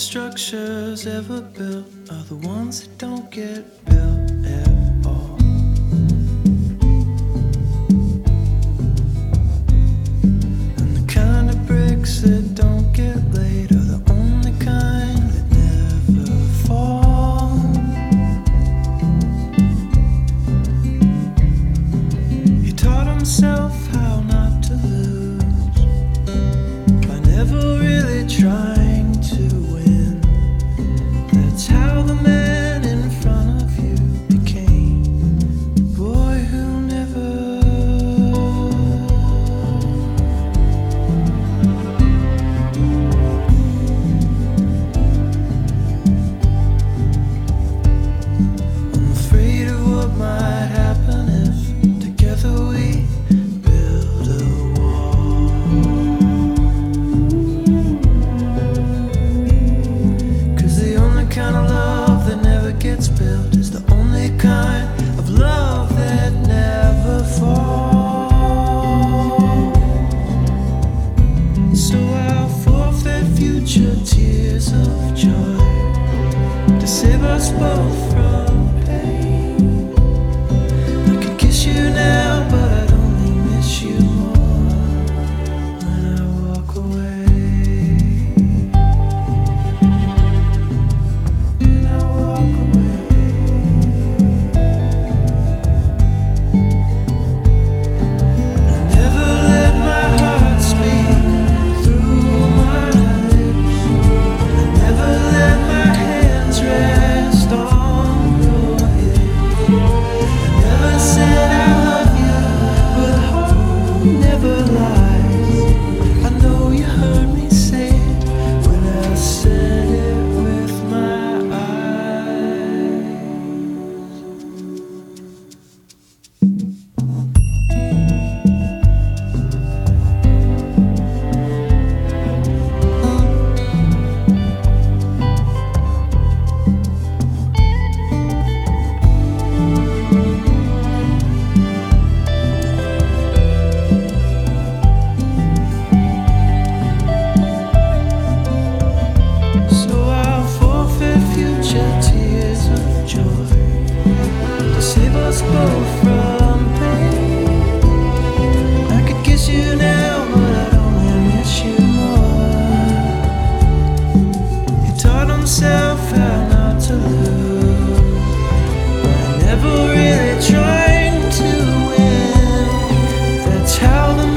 structures ever built are the ones that don't get built at all. And the kind of bricks that don't get laid are the only kind that never fall. He taught himself how not to lose by never really trying to win. That's how the man in front of you became the boy who never. I'm afraid of what might happen if together we build a wall. 'Cause the only kind of love that never gets built is the only kind of love that never falls. So I'll forfeit future tears of joy to save us both from pain. I could kiss you now, but I'd only miss you more when I walk away. When I walk away. I never let my heart speak through my lips. I never let my hands rest on your hips. I never said I love you, but heart never lies. I know you heard me say it when I said it with my eyes. So I'll forfeit future tears of joy to save us both from pain. I could kiss you now, but I'd only miss you more. He taught himself how not to lose by never really trying to win. That's how the